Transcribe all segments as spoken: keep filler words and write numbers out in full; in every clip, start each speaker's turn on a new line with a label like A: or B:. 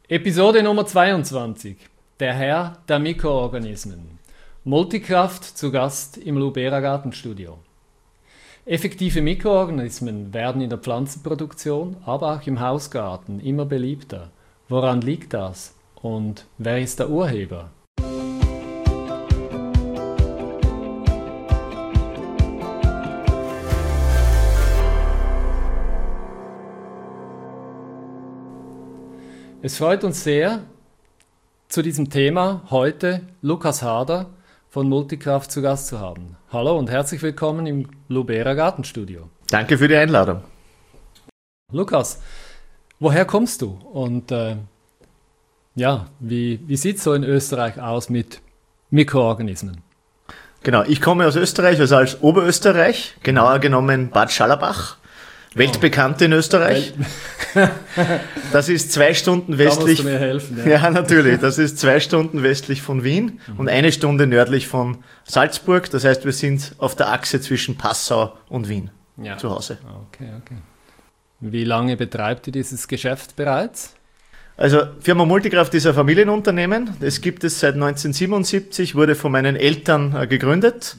A: Episode Nummer zweiundzwanzig. Der Herr der Mikroorganismen. Multikraft zu Gast im Lubera Gartenstudio. Effektive Mikroorganismen werden in der Pflanzenproduktion, aber auch im Hausgarten immer beliebter. Woran liegt das? Und wer ist der Urheber? Es freut uns sehr, zu diesem Thema heute Lukas Harder von Multikraft zu Gast zu haben. Hallo und herzlich willkommen im Lubera Gartenstudio.
B: Danke für die Einladung.
A: Lukas, woher kommst du? Und äh, ja, wie, wie sieht es so in Österreich aus mit Mikroorganismen?
B: Genau, ich komme aus Österreich, also als Oberösterreich, genauer genommen Bad Schallerbach. Weltbekannt in Österreich. Das ist zwei Stunden westlich.
A: Da musst du mir helfen.
B: Ja. ja, natürlich. Das ist zwei Stunden westlich von Wien mhm. und eine Stunde nördlich von Salzburg. Das heißt, wir sind auf der Achse zwischen Passau und Wien ja. zu Hause.
A: Okay, okay. Wie lange betreibt ihr dieses Geschäft bereits?
B: Also Firma Multikraft ist ein Familienunternehmen. Das gibt es seit neunzehnhundertsiebenundsiebzig, wurde von meinen Eltern äh, gegründet. Mhm.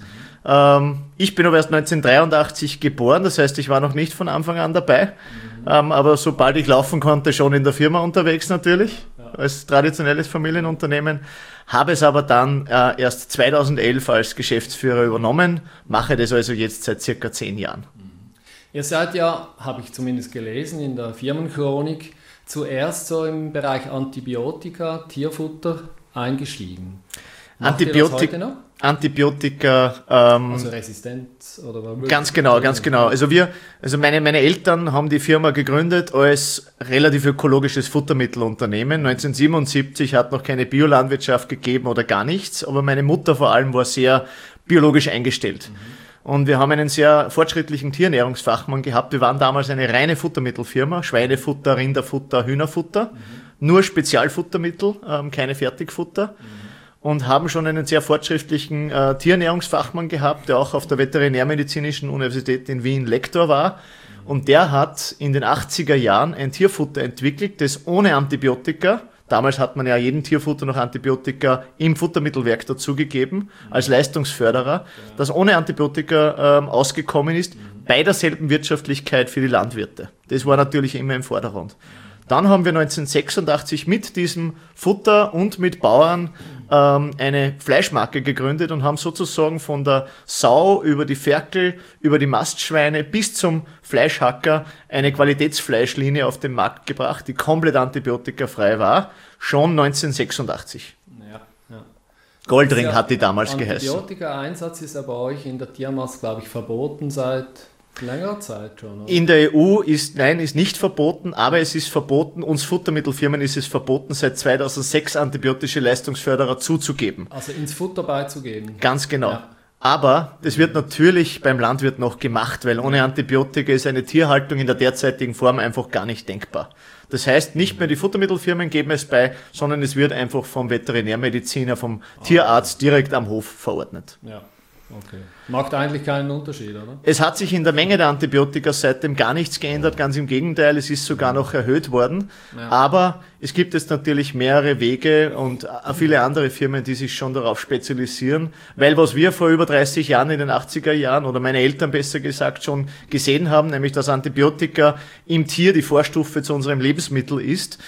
B: Ich bin aber erst neunzehnhundertdreiundachtzig geboren, das heißt, ich war noch nicht von Anfang an dabei, mhm. aber sobald ich laufen konnte, schon in der Firma unterwegs natürlich, ja. als traditionelles Familienunternehmen, habe es aber dann äh, erst zweitausendelf als Geschäftsführer übernommen, mache das also jetzt seit circa zehn Jahren.
A: Mhm. Ihr seid ja, habe ich zumindest gelesen, in der Firmenchronik zuerst so im Bereich Antibiotika, Tierfutter eingestiegen.
B: Antibiotika. Antibiotika, ähm,
A: also Resistenz oder
B: ganz genau, ganz genau. Also wir, also meine meine Eltern haben die Firma gegründet als relativ ökologisches Futtermittelunternehmen. neunzehnhundertsiebenundsiebzig hat noch keine Biolandwirtschaft gegeben oder gar nichts, aber meine Mutter vor allem war sehr biologisch eingestellt. Mhm. Und wir haben einen sehr fortschrittlichen Tierernährungsfachmann gehabt. Wir waren damals eine reine Futtermittelfirma, Schweinefutter, Rinderfutter, Hühnerfutter, mhm. nur Spezialfuttermittel, ähm, keine Fertigfutter. Mhm. Und haben schon einen sehr fortschrittlichen äh, Tierernährungsfachmann gehabt, der auch auf der Veterinärmedizinischen Universität in Wien Lektor war. Und der hat in den achtziger Jahren ein Tierfutter entwickelt, das ohne Antibiotika, damals hat man ja jedem Tierfutter noch Antibiotika im Futtermittelwerk dazugegeben, als Leistungsförderer, das ohne Antibiotika ähm, ausgekommen ist, bei derselben Wirtschaftlichkeit für die Landwirte. Das war natürlich immer im Vordergrund. Dann haben wir neunzehnhundertsechsundachtzig mit diesem Futter und mit Bauern ähm, eine Fleischmarke gegründet und haben sozusagen von der Sau über die Ferkel, über die Mastschweine bis zum Fleischhacker eine Qualitätsfleischlinie auf den Markt gebracht, die komplett antibiotikafrei war, schon neunzehnhundertsechsundachtzig. Ja, ja. Goldring ja, hat die damals geheißen.
A: Antibiotika-Einsatz ist aber euch in der Tiermast, glaube ich, verboten seit längerer Zeit schon, oder?
B: In der E U ist, nein, ist nicht verboten, aber es ist verboten, uns Futtermittelfirmen ist es verboten, seit zweitausendsechs antibiotische Leistungsförderer zuzugeben.
A: Also ins Futter beizugeben.
B: Ganz genau.
A: Ja.
B: Aber das wird natürlich beim Landwirt noch gemacht, weil ohne Antibiotika ist eine Tierhaltung in der derzeitigen Form einfach gar nicht denkbar. Das heißt, nicht mehr die Futtermittelfirmen geben es bei, sondern es wird einfach vom Veterinärmediziner, vom Tierarzt direkt am Hof verordnet.
A: Ja. Okay. Macht eigentlich keinen Unterschied, oder?
B: Es hat sich in der Menge der Antibiotika seitdem gar nichts geändert, ganz im Gegenteil, es ist sogar noch erhöht worden. Ja. Aber es gibt jetzt natürlich mehrere Wege und viele andere Firmen, die sich schon darauf spezialisieren, weil was wir vor über dreißig Jahren in den achtziger Jahren oder meine Eltern besser gesagt schon gesehen haben, nämlich dass Antibiotika im Tier die Vorstufe zu unserem Lebensmittel ist,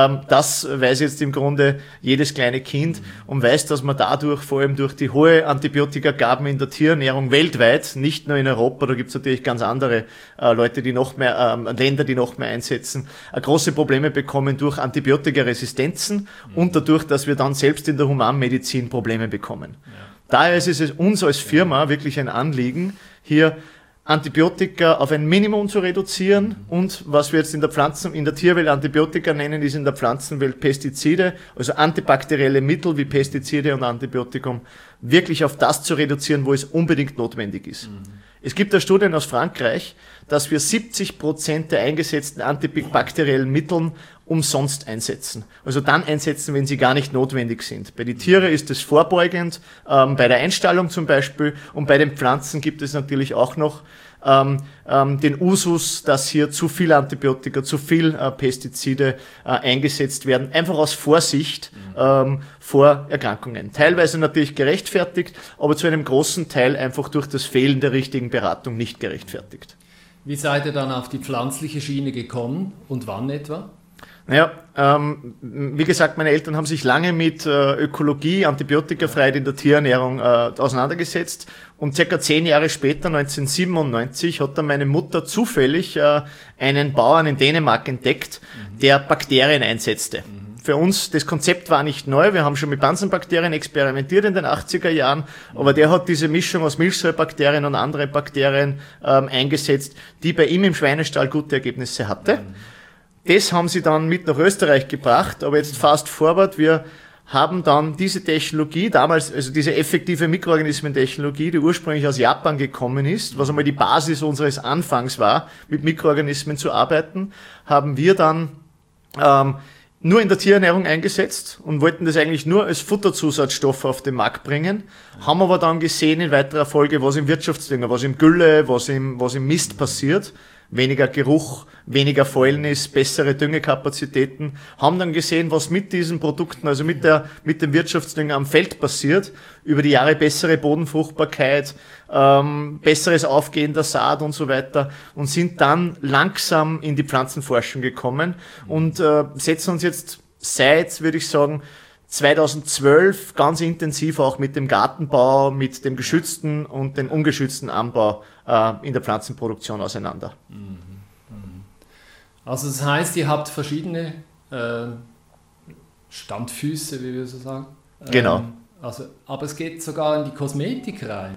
B: das weiß jetzt im Grunde jedes kleine Kind und weiß, dass man dadurch, vor allem durch die hohe Antibiotikagaben in der Tierernährung weltweit, nicht nur in Europa, da gibt es natürlich ganz andere äh, Leute, die noch mehr, ähm, Länder, die noch mehr einsetzen, äh, große Probleme bekommen durch Antibiotikaresistenzen mhm. und dadurch, dass wir dann selbst in der Humanmedizin Probleme bekommen. Ja. Daher ist es uns als Firma wirklich ein Anliegen, hier Antibiotika auf ein Minimum zu reduzieren und was wir jetzt in der Pflanzen, in der Tierwelt Antibiotika nennen, ist in der Pflanzenwelt Pestizide, also antibakterielle Mittel wie Pestizide und Antibiotikum, wirklich auf das zu reduzieren, wo es unbedingt notwendig ist. Mhm. Es gibt da Studien aus Frankreich, dass wir siebzig Prozent der eingesetzten antibakteriellen Mitteln umsonst einsetzen. Also dann einsetzen, wenn sie gar nicht notwendig sind. Bei den Tieren ist es vorbeugend, ähm, bei der Einstallung zum Beispiel, und bei den Pflanzen gibt es natürlich auch noch ähm, ähm, den Usus, dass hier zu viel Antibiotika, zu viel äh, Pestizide äh, eingesetzt werden, einfach aus Vorsicht ähm, vor Erkrankungen. Teilweise natürlich gerechtfertigt, aber zu einem großen Teil einfach durch das Fehlen der richtigen Beratung nicht gerechtfertigt.
A: Wie seid ihr dann auf die pflanzliche Schiene gekommen und wann etwa?
B: Naja, ähm, wie gesagt, meine Eltern haben sich lange mit äh, Ökologie, Antibiotikafreiheit in der Tierernährung äh, auseinandergesetzt, und circa zehn Jahre später, neunzehnhundertsiebenundneunzig, hat dann meine Mutter zufällig äh, einen Bauern in Dänemark entdeckt, mhm. der Bakterien einsetzte. Mhm. Für uns, das Konzept war nicht neu, wir haben schon mit Bansenbakterien experimentiert in den achtziger Jahren, aber der hat diese Mischung aus Milchsäurebakterien und andere Bakterien ähm, eingesetzt, die bei ihm im Schweinestall gute Ergebnisse hatte. Mhm. Das haben sie dann mit nach Österreich gebracht, aber jetzt fast forward, wir haben dann diese Technologie, damals, also diese effektive Mikroorganismentechnologie, die ursprünglich aus Japan gekommen ist, was einmal die Basis unseres Anfangs war, mit Mikroorganismen zu arbeiten, haben wir dann ähm, nur in der Tierernährung eingesetzt und wollten das eigentlich nur als Futterzusatzstoff auf den Markt bringen, haben aber dann gesehen in weiterer Folge, was im Wirtschaftsdünger, was im Gülle, was im, was im Mist passiert. Weniger Geruch, weniger Fäulnis, bessere Düngekapazitäten, haben dann gesehen, was mit diesen Produkten, also mit der, mit dem Wirtschaftsdünger am Feld passiert, über die Jahre bessere Bodenfruchtbarkeit, ähm, besseres Aufgehen der Saat und so weiter, und sind dann langsam in die Pflanzenforschung gekommen und äh, setzen uns jetzt seit, würde ich sagen, zweitausendzwölf ganz intensiv auch mit dem Gartenbau, mit dem geschützten und dem ungeschützten Anbau äh, in der Pflanzenproduktion auseinander.
A: Also das heißt, ihr habt verschiedene äh, Standfüße, wie wir so sagen.
B: Genau.
A: Ähm, also, aber es geht sogar in die Kosmetik rein.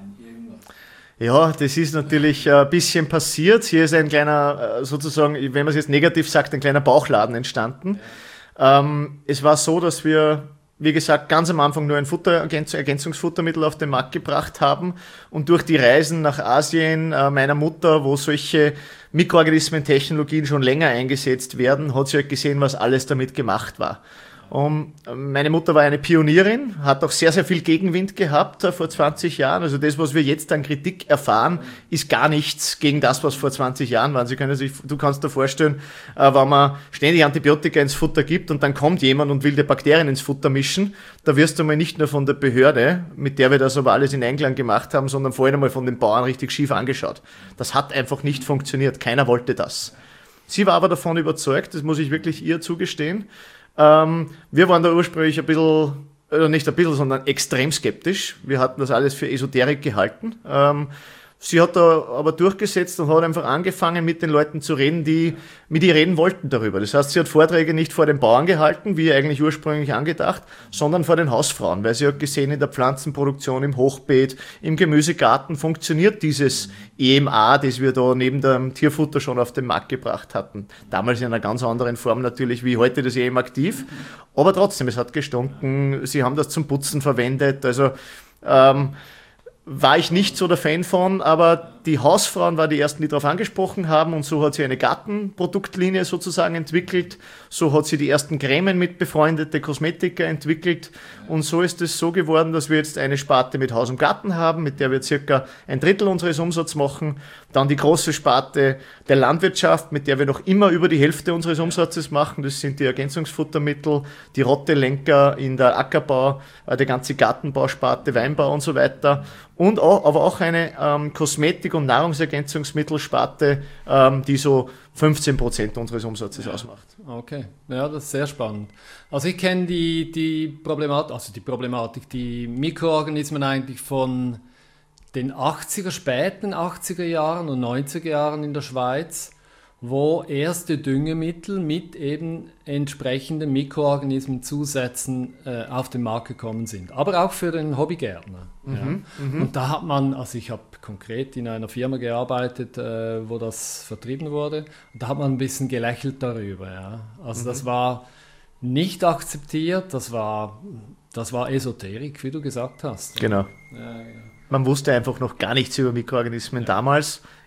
B: Ja, das ist natürlich ein bisschen passiert. Hier ist ein kleiner, sozusagen, wenn man es jetzt negativ sagt, ein kleiner Bauchladen entstanden. Ja. Ähm, es war so, dass wir, wie gesagt, ganz am Anfang nur ein Futter, Ergänzungsfuttermittel auf den Markt gebracht haben, und durch die Reisen nach Asien äh, meiner Mutter, wo solche Mikroorganismentechnologien schon länger eingesetzt werden, hat sie halt gesehen, was alles damit gemacht war. Und meine Mutter war eine Pionierin, hat auch sehr, sehr viel Gegenwind gehabt äh, vor zwanzig Jahren. Also das, was wir jetzt an Kritik erfahren, ist gar nichts gegen das, was vor zwanzig Jahren war. Sie können sich, du kannst dir vorstellen, äh, wenn man ständig Antibiotika ins Futter gibt und dann kommt jemand und will die Bakterien ins Futter mischen, da wirst du mal nicht nur von der Behörde, mit der wir das aber alles in Einklang gemacht haben, sondern vor allem einmal von den Bauern richtig schief angeschaut. Das hat einfach nicht funktioniert. Keiner wollte das. Sie war aber davon überzeugt, das muss ich wirklich ihr zugestehen. Ähm, wir waren da ursprünglich ein bisschen, oder nicht ein bisschen, sondern extrem skeptisch. Wir hatten das alles für Esoterik gehalten. Ähm, sie hat da aber durchgesetzt und hat einfach angefangen, mit den Leuten zu reden, die mit ihr reden wollten darüber. Das heißt, sie hat Vorträge nicht vor den Bauern gehalten, wie eigentlich ursprünglich angedacht, sondern vor den Hausfrauen, weil sie hat gesehen, in der Pflanzenproduktion, im Hochbeet, im Gemüsegarten funktioniert dieses E M A, das wir da neben dem Tierfutter schon auf den Markt gebracht hatten. Damals in einer ganz anderen Form natürlich, wie heute das E M aktiv. Aber trotzdem, es hat gestunken, sie haben das zum Putzen verwendet, also ähm, war ich nicht so der Fan von, aber die Hausfrauen waren die ersten, die darauf angesprochen haben, und so hat sie eine Gartenproduktlinie sozusagen entwickelt, so hat sie die ersten Cremen mit befreundete Kosmetika entwickelt, und so ist es so geworden, dass wir jetzt eine Sparte mit Haus und Garten haben, mit der wir circa ein Drittel unseres Umsatzes machen, dann die große Sparte der Landwirtschaft, mit der wir noch immer über die Hälfte unseres Umsatzes machen, das sind die Ergänzungsfuttermittel, die Rottelenker in der Ackerbau, die ganze Gartenbausparte, Weinbau und so weiter, und auch, aber auch eine ähm, Kosmetik- und Nahrungsergänzungsmittelsparte, ähm, die so fünfzehn Prozent unseres Umsatzes ja. ausmacht.
A: Okay, ja, das ist sehr spannend. Also ich kenne die, die Problematik, also die Problematik, die Mikroorganismen eigentlich von den achtziger, späten achtziger Jahren und neunziger Jahren in der Schweiz, wo erste Düngemittel mit eben entsprechenden Mikroorganismenzusätzen äh, auf den Markt gekommen sind. Aber auch für den Hobbygärtner. Mhm, ja. mhm. Und da hat man, also ich habe konkret in einer Firma gearbeitet, äh, wo das vertrieben wurde, und da hat man ein bisschen gelächelt darüber. Ja. Also mhm. das war nicht akzeptiert, das war, das war Esoterik, wie du gesagt hast.
B: Genau.
A: Ja, ja.
B: Man wusste einfach noch gar nichts über Mikroorganismen ja. damals.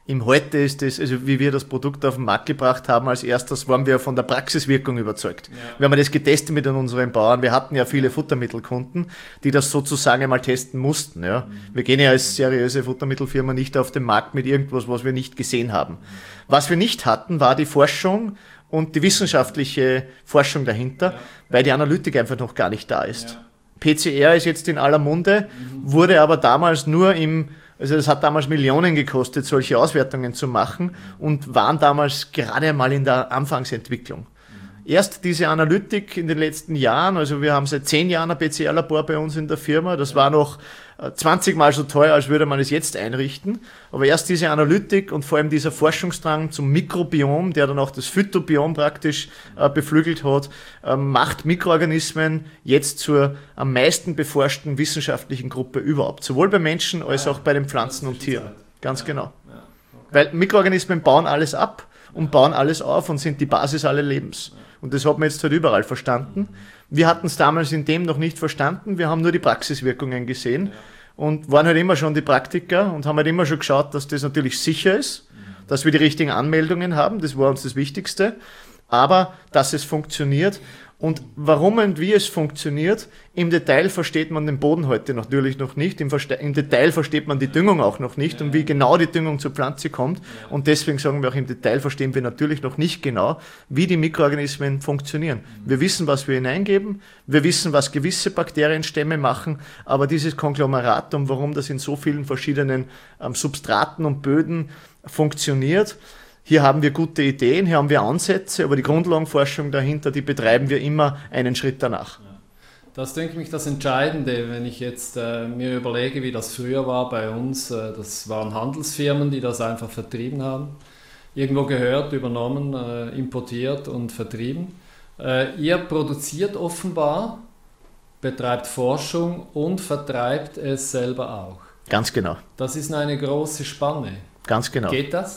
B: Im Heute ist das, also wie wir das Produkt auf den Markt gebracht haben, als erstes waren wir von der Praxiswirkung überzeugt. Ja. Wir haben das getestet mit unseren Bauern. Wir hatten ja viele Futtermittelkunden, die das sozusagen einmal testen mussten. Ja. Mhm. Wir gehen ja als seriöse Futtermittelfirma nicht auf den Markt mit irgendwas, was wir nicht gesehen haben. Was wir nicht hatten, war die Forschung und die wissenschaftliche Forschung dahinter, ja. weil die Analytik einfach noch gar nicht da ist. Ja. P C R ist jetzt in aller Munde, mhm. wurde aber damals nur im Also das hat damals Millionen gekostet, solche Auswertungen zu machen und waren damals gerade einmal in der Anfangsentwicklung. Erst diese Analytik in den letzten Jahren, also wir haben seit zehn Jahren ein P C R-Labor bei uns in der Firma, das war noch zwanzig Mal so teuer, als würde man es jetzt einrichten, aber erst diese Analytik und vor allem dieser Forschungsdrang zum Mikrobiom, der dann auch das Phytobiom praktisch äh, beflügelt hat, äh, macht Mikroorganismen jetzt zur am meisten beforschten wissenschaftlichen Gruppe überhaupt, sowohl bei Menschen als auch bei den Pflanzen und Tieren. Ganz genau. Weil Mikroorganismen bauen alles ab und bauen alles auf und sind die Basis allen Lebens. Und das hat man jetzt halt überall verstanden. Wir hatten es damals in dem noch nicht verstanden, wir haben nur die Praxiswirkungen gesehen und waren halt immer schon die Praktiker und haben halt immer schon geschaut, dass das natürlich sicher ist, dass wir die richtigen Anmeldungen haben, das war uns das Wichtigste, aber dass es funktioniert. Und warum und wie es funktioniert, im Detail versteht man den Boden heute natürlich noch nicht, im, Verste- im Detail versteht man die Düngung auch noch nicht und wie genau die Düngung zur Pflanze kommt. Und deswegen sagen wir auch, im Detail verstehen wir natürlich noch nicht genau, wie die Mikroorganismen funktionieren. Wir wissen, was wir hineingeben, wir wissen, was gewisse Bakterienstämme machen, aber dieses Konglomeratum, warum das in so vielen verschiedenen ähm, Substraten und Böden funktioniert, hier haben wir gute Ideen, hier haben wir Ansätze, aber die Grundlagenforschung dahinter, die betreiben wir immer einen Schritt danach.
A: Das denke ich das Entscheidende, wenn ich jetzt äh, mir überlege, wie das früher war bei uns. Äh, das waren Handelsfirmen, die das einfach vertrieben haben. Irgendwo gehört, übernommen, äh, importiert und vertrieben. Äh, ihr produziert offenbar, betreibt Forschung und vertreibt es selber auch.
B: Ganz genau.
A: Das ist eine große Spanne.
B: Ganz genau.
A: Geht das?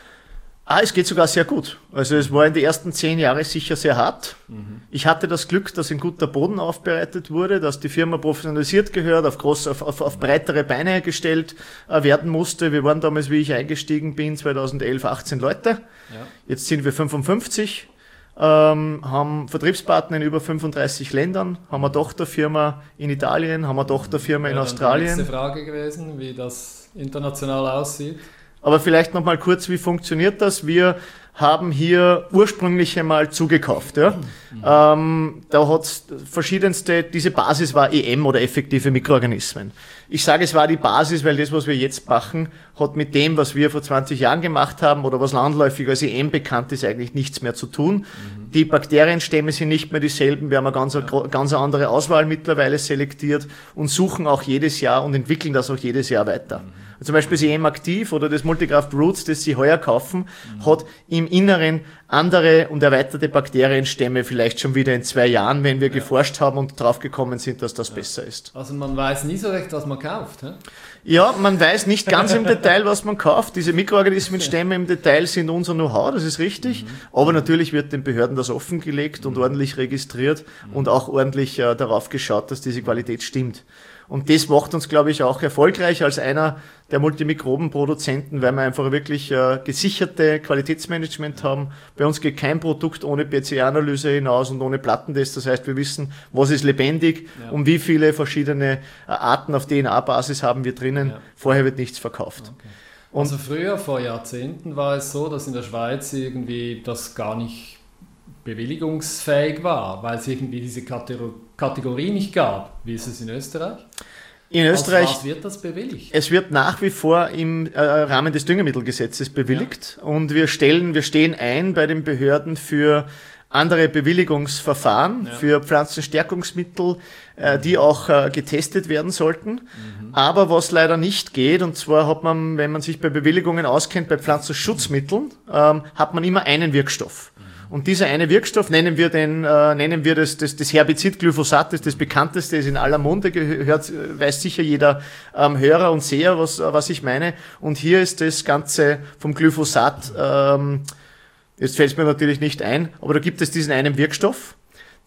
B: Ah, es geht sogar sehr gut. Also es war in den ersten zehn Jahren sicher sehr hart. Mhm. Ich hatte das Glück, dass ein guter Boden aufbereitet wurde, dass die Firma professionalisiert gehört, auf, groß, auf, auf, auf breitere Beine gestellt äh, werden musste. Wir waren damals, wie ich eingestiegen bin, zweitausendelf achtzehn Leute. Ja. Jetzt sind wir fünfundfünfzig, ähm, haben Vertriebspartner in über fünfunddreißig Ländern, haben eine Tochterfirma in Italien, haben eine Tochterfirma in Australien.
A: Das ist die nächste Frage gewesen, wie das international aussieht.
B: Aber vielleicht noch mal kurz, wie funktioniert das? Wir haben hier ursprünglich einmal zugekauft. Ja? Mhm. Ähm, da hat es verschiedenste, diese Basis war E M oder effektive Mikroorganismen. Ich sage, es war die Basis, weil das, was wir jetzt machen, hat mit dem, was wir vor zwanzig Jahren gemacht haben oder was landläufig als E M bekannt ist, eigentlich nichts mehr zu tun. Mhm. Die Bakterienstämme sind nicht mehr dieselben. Wir haben eine ganz, ja. ganz andere Auswahl mittlerweile selektiert und suchen auch jedes Jahr und entwickeln das auch jedes Jahr weiter. Mhm. Zum Beispiel das E M Aktiv oder das Multikraft Roots, das Sie heuer kaufen, mhm. hat im Inneren andere und erweiterte Bakterienstämme vielleicht schon wieder in zwei Jahren, wenn wir ja. geforscht haben und draufgekommen sind, dass das ja. besser ist.
A: Also man weiß nie so recht, was man kauft. Hä?
B: Ja, man weiß nicht ganz im Detail, was man kauft. Diese Mikroorganismenstämme im Detail sind unser Know-how, das ist richtig. Mhm. Aber natürlich wird den Behörden das offengelegt und ordentlich registriert mhm. und auch ordentlich äh, darauf geschaut, dass diese Qualität stimmt. Und das macht uns, glaube ich, auch erfolgreich als einer der Multimikrobenproduzenten, weil wir einfach wirklich äh, gesicherte Qualitätsmanagement haben. Bei uns geht kein Produkt ohne P C R-Analyse hinaus und ohne Plattentest. Das heißt, wir wissen, was ist lebendig ja. und wie viele verschiedene äh, Arten auf D N A-Basis haben wir drinnen. Ja. Vorher wird nichts verkauft. Okay.
A: Und also früher, vor Jahrzehnten, war es so, dass in der Schweiz irgendwie das gar nicht bewilligungsfähig war, weil es irgendwie diese Kategorie nicht gab. Wie ist es in Österreich?
B: In Österreich
A: was wird das bewilligt?
B: Es wird nach wie vor im äh, Rahmen des Düngemittelgesetzes bewilligt ja. und wir stellen, wir stehen ein bei den Behörden für andere Bewilligungsverfahren, ja. für Pflanzenstärkungsmittel, äh, die auch äh, getestet werden sollten. Mhm. Aber was leider nicht geht, und zwar hat man, wenn man sich bei Bewilligungen auskennt, bei Pflanzenschutzmitteln, ähm, hat man immer einen Wirkstoff. Und dieser eine Wirkstoff, nennen wir den, äh, nennen wir das, das, das Herbizid Glyphosat, das ist das bekannteste, ist in aller Munde, gehört, weiß sicher jeder ähm, Hörer und Seher, was, was ich meine. Und hier ist das Ganze vom Glyphosat, ähm, jetzt fällt es mir natürlich nicht ein, aber da gibt es diesen einen Wirkstoff,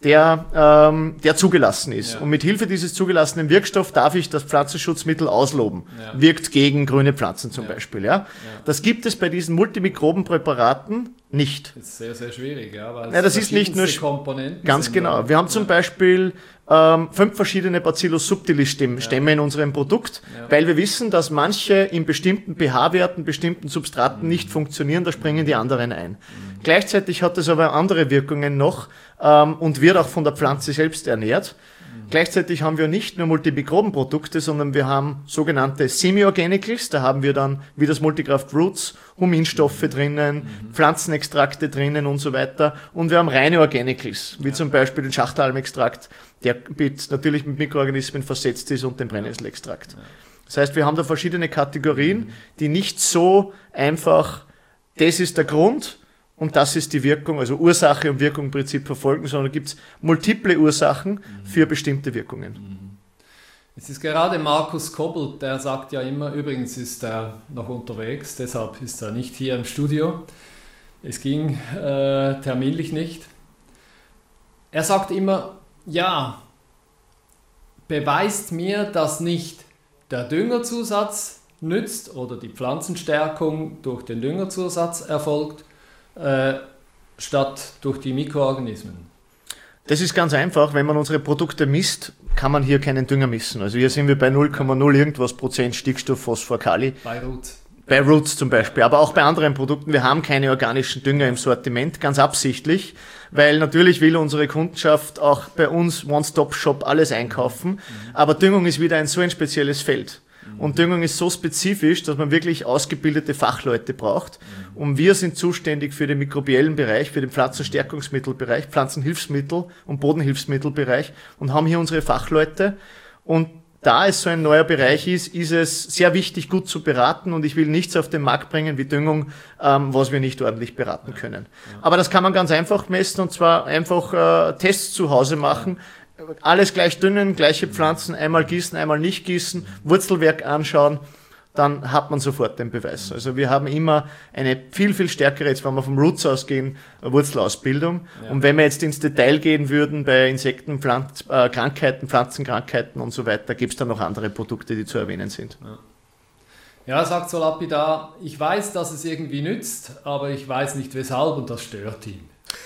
B: der, ähm, der zugelassen ist.
A: Ja.
B: Und mit Hilfe dieses zugelassenen Wirkstoffs darf ich das Pflanzenschutzmittel ausloben.
A: Ja.
B: Wirkt gegen grüne Pflanzen zum
A: Ja.
B: Beispiel. Ja?
A: Ja.
B: Das gibt es bei diesen Multimikrobenpräparaten nicht.
A: Das ist sehr, sehr schwierig, ja, weil
B: Ja,
A: es
B: das ist nicht nur
A: verschiedenste Komponenten
B: Ganz
A: sind,
B: genau.
A: oder?
B: Wir haben zum
A: Ja.
B: Beispiel ähm, fünf verschiedene Bacillus subtilis Stämme Stämme in unserem Produkt,
A: Ja.
B: weil wir wissen, dass manche in bestimmten pH-Werten, bestimmten Substraten nicht funktionieren, da springen die anderen ein. Gleichzeitig hat es aber andere Wirkungen noch ähm, und wird auch von der Pflanze selbst ernährt. Gleichzeitig haben wir nicht nur Multimikrobenprodukte, sondern wir haben sogenannte Semi-Organicals. Da haben wir dann, wie das Multicraft Roots, Huminstoffe drinnen, mhm. Pflanzenextrakte drinnen und so weiter. Und wir haben reine Organicals, wie ja. zum Beispiel den Schachtalmextrakt, der mit, natürlich mit Mikroorganismen versetzt ist, und den Brennnesselextrakt. Ja. Das heißt, wir haben da verschiedene Kategorien, mhm. die nicht so einfach, das ist der Grund und das ist die Wirkung, also Ursache und Wirkung im Prinzip verfolgen, sondern gibt es multiple Ursachen mhm. für bestimmte Wirkungen.
A: Mhm. Es ist gerade Markus Kobbel, der sagt ja immer, übrigens ist er noch unterwegs, deshalb ist er nicht hier im Studio. Es ging äh, terminlich nicht. Er sagt immer, ja, beweist mir, dass nicht der Düngerzusatz nützt oder die Pflanzenstärkung durch den Düngerzusatz erfolgt, Äh, statt durch die Mikroorganismen.
B: Das ist ganz einfach, wenn man unsere Produkte misst, kann man hier keinen Dünger missen. Also hier sind wir bei null Komma null irgendwas Prozent Stickstoff, Phosphor, Kali.
A: Bei Roots.
B: Bei Roots zum Beispiel, aber auch bei anderen Produkten. Wir haben keine organischen Dünger im Sortiment, ganz absichtlich, weil natürlich will unsere Kundschaft auch bei uns One-Stop-Shop alles einkaufen, mhm. aber Düngung ist wieder ein so ein spezielles Feld. Und Düngung ist so spezifisch, dass man wirklich ausgebildete Fachleute braucht. Und wir sind zuständig für den mikrobiellen Bereich, für den Pflanzenstärkungsmittelbereich, Pflanzenhilfsmittel- und Bodenhilfsmittelbereich und haben hier unsere Fachleute. Und da es so ein neuer Bereich ist, ist es sehr wichtig, gut zu beraten. Und ich will nichts auf den Markt bringen wie Düngung, ähm, was wir nicht ordentlich beraten können. Aber das kann man ganz einfach messen, und zwar einfach äh, Tests zu Hause machen. Alles gleich dünnen, gleiche Pflanzen, einmal gießen, einmal nicht gießen, Wurzelwerk anschauen, dann hat man sofort den Beweis. Also wir haben immer eine viel, viel stärkere, jetzt wenn wir vom Roots ausgehen, Wurzelausbildung. Ja. Und wenn wir jetzt ins Detail gehen würden bei Insekten, Pflanz, äh, Krankheiten, Pflanzenkrankheiten und so weiter, gibt es dann noch andere Produkte, die zu erwähnen sind.
A: Ja. Ja, er sagt so lapidar, ich weiß, dass es irgendwie nützt, aber ich weiß nicht weshalb, und das stört ihn.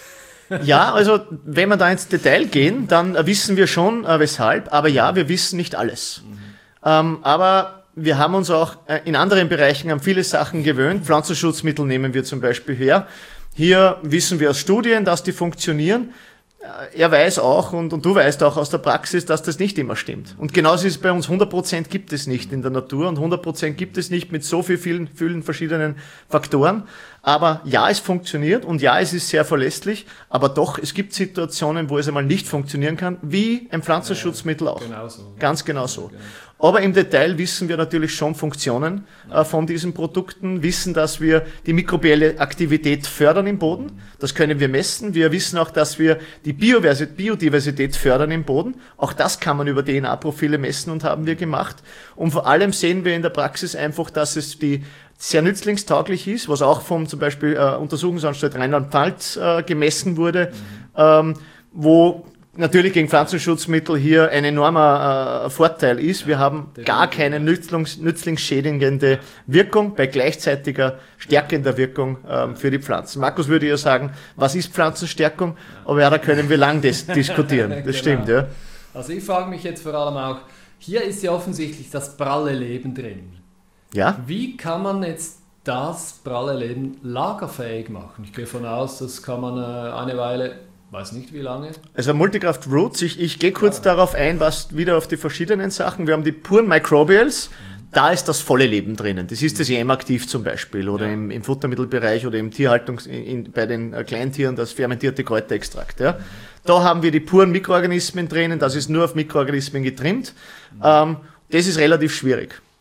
B: Ja, also wenn wir da ins Detail gehen, dann wissen wir schon, äh, weshalb, aber ja, wir wissen nicht alles. Mhm. Ähm, aber wir haben uns auch äh, in anderen Bereichen an viele Sachen gewöhnt. Pflanzenschutzmittel nehmen wir zum Beispiel her. Hier wissen wir aus Studien, dass die funktionieren. Äh, er weiß auch, und, und du weißt auch aus der Praxis, dass das nicht immer stimmt. Und genauso ist es bei uns, hundert Prozent gibt es nicht in der Natur und hundert Prozent gibt es nicht mit so viel vielen, vielen verschiedenen Faktoren. Aber ja, es funktioniert und ja, es ist sehr verlässlich, aber doch, es gibt Situationen, wo es einmal nicht funktionieren kann, wie ein Pflanzenschutzmittel auch.
A: Genau so.
B: Ganz genau so. Aber im Detail wissen wir natürlich schon Funktionen äh, von diesen Produkten, wissen, dass wir die mikrobielle Aktivität fördern im Boden. Das können wir messen. Wir wissen auch, dass wir die Biodiversität fördern im Boden. Auch das kann man über D N A-Profile messen und haben wir gemacht. Und vor allem sehen wir in der Praxis einfach, dass es die sehr nützlingstauglich ist, was auch vom zum Beispiel äh, Untersuchungsanstalt Rheinland-Pfalz äh, gemessen wurde, mhm. ähm, wo natürlich gegen Pflanzenschutzmittel hier ein enormer äh, Vorteil ist. Wir haben gar keine nützlings, nützlingsschädigende Wirkung bei gleichzeitiger stärkender Wirkung ähm, für die Pflanzen. Markus würde ja sagen, was ist Pflanzenstärkung? Aber ja, da können wir lang dis- diskutieren. Das genau. stimmt, ja.
A: Also ich frage mich jetzt vor allem auch, hier ist ja offensichtlich das pralle Leben drin.
B: Ja?
A: Wie kann man jetzt das pralle Leben lagerfähig machen? Ich gehe davon aus, das kann man äh, eine Weile, weiß nicht wie lange.
B: Also Multicraft Roots, ich, ich gehe kurz ja. darauf ein, was wieder auf die verschiedenen Sachen. Wir haben die puren Microbials, mhm. da ist das volle Leben drinnen. Das ist das E M-aktiv zum Beispiel oder ja. im, im Futtermittelbereich oder im Tierhaltungs, in, in, bei den äh, Kleintieren das fermentierte Kräuterextrakt. Ja. Mhm. Da haben wir die puren Mikroorganismen drinnen, das ist nur auf Mikroorganismen getrimmt. Mhm. Ähm, das ist relativ schwierig.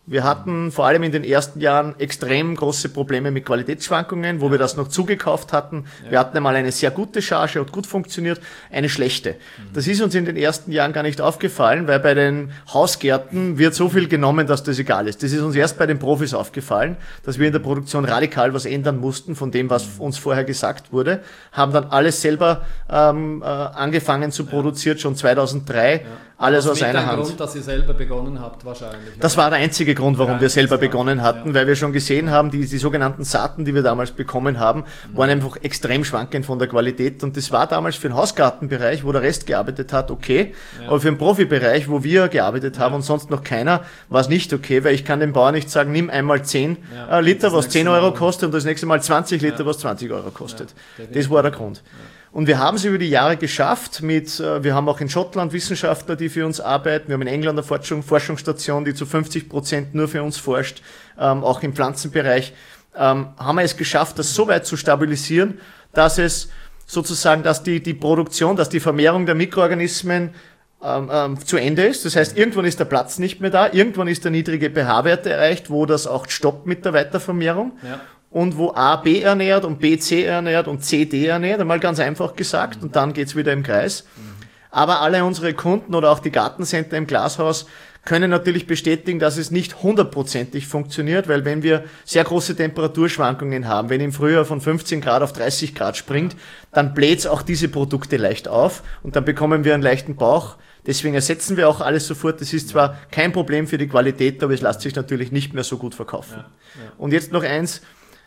B: Wir hatten vor allem in den ersten Jahren extrem große Probleme mit Qualitätsschwankungen, wo ja. wir das noch zugekauft hatten. Ja. Wir hatten einmal eine sehr gute Charge, hat gut funktioniert, eine schlechte. Mhm. Das ist uns in den ersten Jahren gar nicht aufgefallen, weil bei den Hausgärten wird so viel genommen, dass das egal ist. Das ist uns erst bei den Profis aufgefallen, dass wir in der Produktion radikal was ändern mussten von dem, was uns vorher gesagt wurde. Haben dann alles selber ähm, äh, angefangen zu produzieren, ja. schon zweitausenddrei. Ja. Alles aus einer Hand. Das ist
A: der Grund, dass ihr selber begonnen habt wahrscheinlich.
B: Das war der einzige Grund, warum ja, wir selber begonnen hatten, ja. weil wir schon gesehen haben, die, die sogenannten Saaten, die wir damals bekommen haben, mhm. waren einfach extrem schwankend von der Qualität. Und das war damals für den Hausgartenbereich, wo der Rest gearbeitet hat, okay. Ja. Aber für den Profibereich, wo wir gearbeitet haben ja. und sonst noch keiner, war es nicht okay, weil ich kann dem Bauer nicht sagen, nimm einmal zehn ja. Liter, was zehn Euro kostet, und das nächste Mal zwanzig Liter, ja. was zwanzig Euro kostet. Ja. Das war der Grund. Ja. Und wir haben es über die Jahre geschafft mit, wir haben auch in Schottland Wissenschaftler, die für uns arbeiten, wir haben in England eine Forschung, Forschungsstation, die zu fünfzig Prozent nur für uns forscht, ähm, auch im Pflanzenbereich, ähm, haben wir es geschafft, das so weit zu stabilisieren, dass es sozusagen, dass die, die Produktion, dass die Vermehrung der Mikroorganismen ähm, ähm, zu Ende ist. Das heißt, irgendwann ist der Platz nicht mehr da, irgendwann ist der niedrige pH-Wert erreicht, wo das auch stoppt mit der Weitervermehrung. Ja. Und wo A B ernährt und B C ernährt und C D ernährt, einmal ganz einfach gesagt, und dann geht's wieder im Kreis. Aber alle unsere Kunden oder auch die Gartencenter im Glashaus können natürlich bestätigen, dass es nicht hundertprozentig funktioniert, weil wenn wir sehr große Temperaturschwankungen haben, wenn im Frühjahr von fünfzehn Grad auf dreißig Grad springt, dann bläht's auch diese Produkte leicht auf und dann bekommen wir einen leichten Bauch. Deswegen ersetzen wir auch alles sofort. Das ist zwar kein Problem für die Qualität, aber es lässt sich natürlich nicht mehr so gut verkaufen. Ja, ja. Und jetzt noch eins.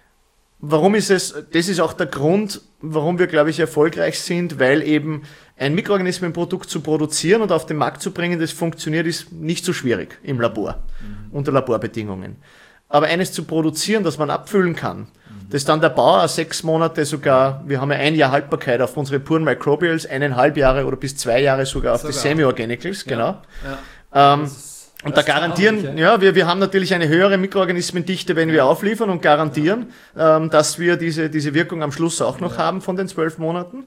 B: Warum ist es, das ist auch der Grund, warum wir, glaube ich, erfolgreich sind, weil eben ein Mikroorganismenprodukt zu produzieren und auf den Markt zu bringen, das funktioniert, ist nicht so schwierig im Labor, mhm. unter Laborbedingungen. Aber eines zu produzieren, das man abfüllen kann, mhm. das dann der Bauer sechs Monate sogar, wir haben ja ein Jahr Haltbarkeit auf unsere puren Microbials, eineinhalb Jahre oder bis zwei Jahre sogar auf sogar. die Semi-Organicals, ja. genau. Ja. Ähm, Und das da garantieren, ja, wir, wir haben natürlich eine höhere Mikroorganismendichte, wenn wir aufliefern und garantieren, ja. ähm, dass wir diese, diese Wirkung am Schluss auch noch ja. haben von den zwölf Monaten.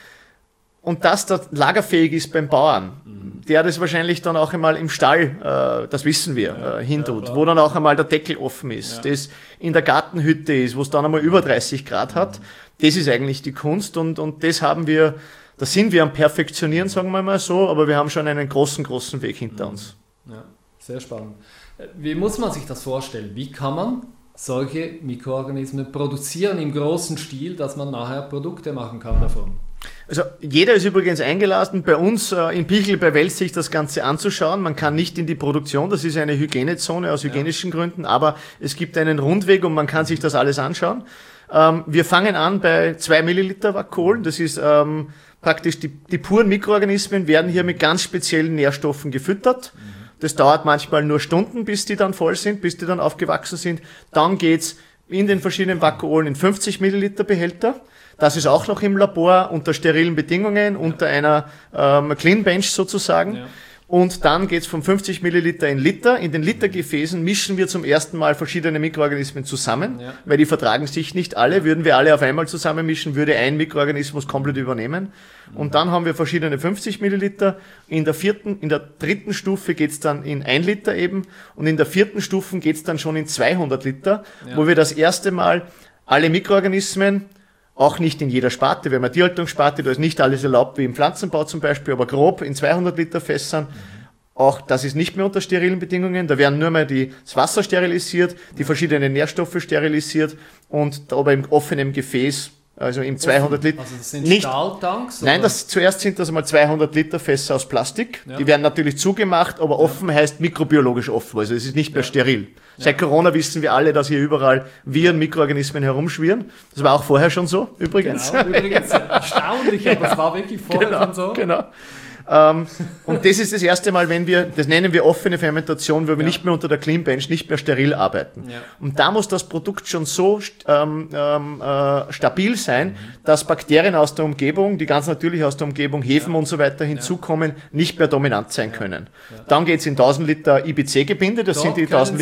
B: Und dass das lagerfähig ist beim Bauern, mhm. der das wahrscheinlich dann auch einmal im Stall, äh, das wissen wir, ja, äh, hintut, ja, wo dann auch einmal der Deckel offen ist, ja. das in der Gartenhütte ist, wo es dann einmal über dreißig Grad hat. Mhm. Das ist eigentlich die Kunst und, und das haben wir, da sind wir am Perfektionieren, sagen wir mal so, aber wir haben schon einen großen, großen Weg hinter mhm. uns.
A: Ja. Sehr spannend. Wie muss man sich das vorstellen? Wie kann man solche Mikroorganismen produzieren im großen Stil, dass man nachher Produkte machen kann davon?
B: Also jeder ist übrigens eingeladen, bei uns äh, in Pichel bei Wels sich das Ganze anzuschauen. Man kann nicht in die Produktion, das ist eine Hygienezone aus hygienischen ja. Gründen, aber es gibt einen Rundweg und man kann sich das alles anschauen. Ähm, wir fangen an bei zwei Milliliter Vakuolen, das ist ähm, praktisch die, die puren Mikroorganismen werden hier mit ganz speziellen Nährstoffen gefüttert. Mhm. Das dauert manchmal nur Stunden, bis die dann voll sind, bis die dann aufgewachsen sind. Dann geht's in den verschiedenen Vakuolen in fünfzig Milliliter Behälter. Das ist auch noch im Labor unter sterilen Bedingungen, ja. unter einer ähm, Clean Bench sozusagen. Ja. Und dann geht's von fünfzig Milliliter in Liter. In den Litergefäßen mischen wir zum ersten Mal verschiedene Mikroorganismen zusammen, ja. weil die vertragen sich nicht alle. Würden wir alle auf einmal zusammenmischen, würde ein Mikroorganismus komplett übernehmen. Und dann haben wir verschiedene fünfzig Milliliter. In der vierten, in der dritten Stufe geht's dann in ein Liter eben. Und in der vierten Stufe geht's dann schon in zweihundert Liter, ja. wo wir das erste Mal alle Mikroorganismen, auch nicht in jeder Sparte, wir haben eine Tierhaltungssparte, da ist nicht alles erlaubt, wie im Pflanzenbau zum Beispiel, aber grob in zweihundert Liter Fässern. Mhm. Auch das ist nicht mehr unter sterilen Bedingungen, da werden nur mehr die, das Wasser sterilisiert, die verschiedenen Nährstoffe sterilisiert und aber im offenen Gefäß, also im zweihundert Liter.
A: Also das sind
B: nicht,
A: Stahltanks?
B: Nein, das, zuerst sind das einmal zweihundert Liter Fässer aus Plastik. Ja. Die werden natürlich zugemacht, aber offen ja. heißt mikrobiologisch offen, also es ist nicht mehr ja. steril. Ja. Seit Corona wissen wir alle, dass hier überall Viren, Mikroorganismen herumschwirren. Das war auch vorher schon so, übrigens.
A: Genau, übrigens erstaunlich, aber es war wirklich vorher
B: genau,
A: schon so.
B: Genau. Ähm, und das ist das erste Mal, wenn wir, das nennen wir offene Fermentation, wo wir ja. nicht mehr unter der Clean Bench, nicht mehr steril arbeiten. Ja. Und da muss das Produkt schon so ähm, ähm, äh, stabil sein, mhm. dass Bakterien aus der Umgebung, die ganz natürlich aus der Umgebung, Hefen ja. und so weiter hinzukommen, ja. nicht mehr dominant sein ja. können. Ja. Dann geht's in tausend Liter I B C-Gebinde, das
A: Dort
B: sind die tausend Liter.
A: Sich,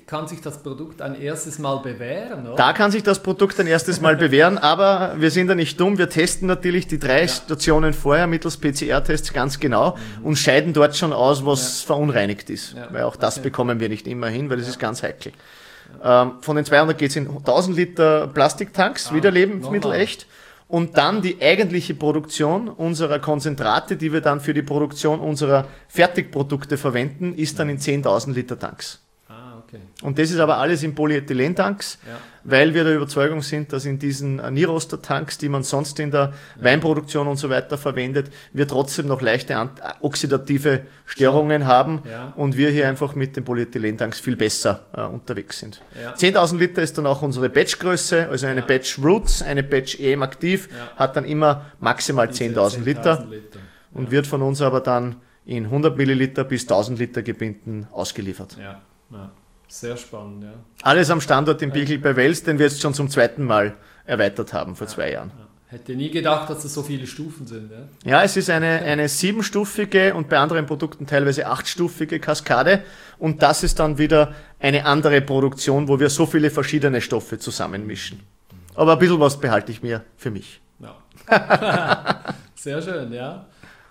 A: kann sich das Produkt ein erstes Mal bewähren, oder?
B: Da kann sich das Produkt ein erstes Mal bewähren, aber wir sind da nicht dumm. Wir testen natürlich die drei ja. Stationen vorher mittels P C R-Tests ganz genau mhm. und scheiden dort schon aus, was ja. verunreinigt ist. Ja. Weil auch das okay. bekommen wir nicht immer hin, weil das ja. ist ganz heikel. Ja. Ähm, von den zweihundert geht es in tausend Liter Plastiktanks, ah, wieder lebensmittelecht. Und dann die eigentliche Produktion unserer Konzentrate, die wir dann für die Produktion unserer Fertigprodukte verwenden, ist dann in zehntausend Liter Tanks.
A: Okay.
B: Und das ist aber alles in Polyethylentanks, ja. weil wir der Überzeugung sind, dass in diesen Nieroster-Tanks, die man sonst in der ja. Weinproduktion und so weiter verwendet, wir trotzdem noch leichte oxidative Störungen haben ja. und wir hier einfach mit den Polyethylentanks viel besser äh, unterwegs sind. Ja. zehntausend Liter ist dann auch unsere Batchgröße, also eine ja. Batch Roots, eine Batch E M aktiv, ja. hat dann immer maximal zehntausend Liter, Liter und ja. wird von uns aber dann in hundert Milliliter bis tausend Liter Gebinden ausgeliefert.
A: Ja. Ja. Sehr spannend, ja.
B: Alles am Standort in Bichl bei Wels, den wir jetzt schon zum zweiten Mal erweitert haben, vor ja, zwei Jahren.
A: Ja. Hätte nie gedacht, dass das so viele Stufen sind. Ja,
B: ja es ist eine, eine siebenstufige und bei anderen Produkten teilweise achtstufige Kaskade. Und das ist dann wieder eine andere Produktion, wo wir so viele verschiedene Stoffe zusammenmischen. Aber ein bisschen was behalte ich mir für mich.
A: Ja. Sehr schön, ja.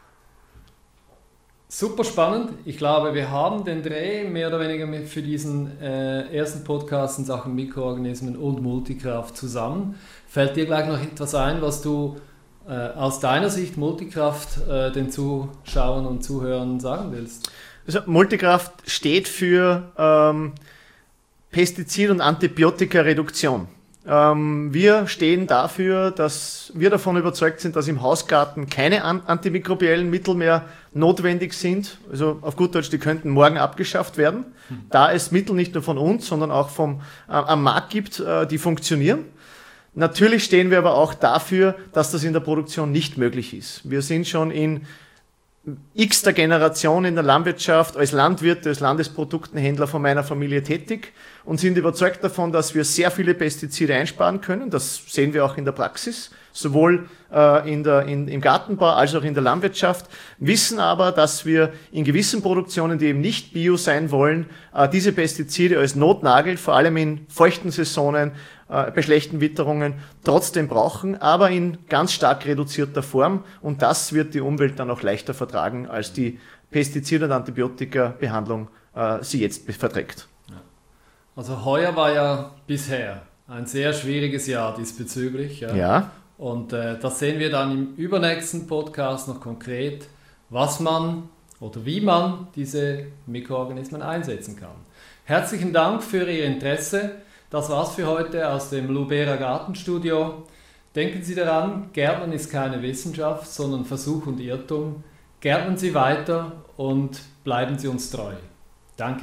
A: Super spannend. Ich glaube, wir haben den Dreh mehr oder weniger für diesen äh, ersten Podcast in Sachen Mikroorganismen und Multikraft zusammen. Fällt dir gleich noch etwas ein, was du äh, aus deiner Sicht Multikraft äh, den Zuschauern und Zuhörern sagen willst?
B: Also Multikraft steht für ähm, Pestizid- und Antibiotikareduktion. Ähm, wir stehen dafür, dass wir davon überzeugt sind, dass im Hausgarten keine an- antimikrobiellen Mittel mehr notwendig sind. Also auf gut Deutsch, die könnten morgen abgeschafft werden, hm. da es Mittel nicht nur von uns, sondern auch vom, äh, am Markt gibt, äh, die funktionieren. Natürlich stehen wir aber auch dafür, dass das in der Produktion nicht möglich ist. Wir sind schon in x-ter Generation in der Landwirtschaft als Landwirte, als Landesproduktenhändler von meiner Familie tätig und sind überzeugt davon, dass wir sehr viele Pestizide einsparen können. Das sehen wir auch in der Praxis, sowohl äh, in der, in, im Gartenbau als auch in der Landwirtschaft, wissen aber, dass wir in gewissen Produktionen, die eben nicht bio sein wollen, äh, diese Pestizide als Notnagel, vor allem in feuchten Saisonen, äh, bei schlechten Witterungen, trotzdem brauchen, aber in ganz stark reduzierter Form und das wird die Umwelt dann auch leichter vertragen, als die Pestizid- und Antibiotika-Behandlung äh, sie jetzt verträgt.
A: Also heuer war ja bisher ein sehr schwieriges Jahr diesbezüglich. Ja.
B: ja.
A: Und äh, das sehen wir dann im übernächsten Podcast noch konkret, was man oder wie man diese Mikroorganismen einsetzen kann. Herzlichen Dank für Ihr Interesse. Das war's für heute aus dem Lubera Gartenstudio. Denken Sie daran, Gärtnern ist keine Wissenschaft, sondern Versuch und Irrtum. Gärtnern Sie weiter und bleiben Sie uns treu. Danke.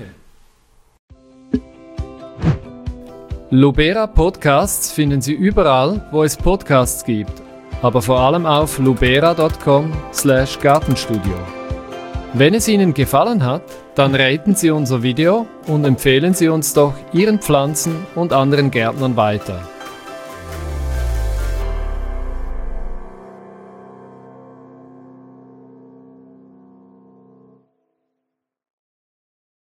A: Lubera Podcasts finden Sie überall, wo es Podcasts gibt, aber vor allem auf lubera punkt com slash gartenstudio. Wenn es Ihnen gefallen hat, dann raten Sie unser Video und empfehlen Sie uns doch Ihren Pflanzen und anderen Gärtnern weiter.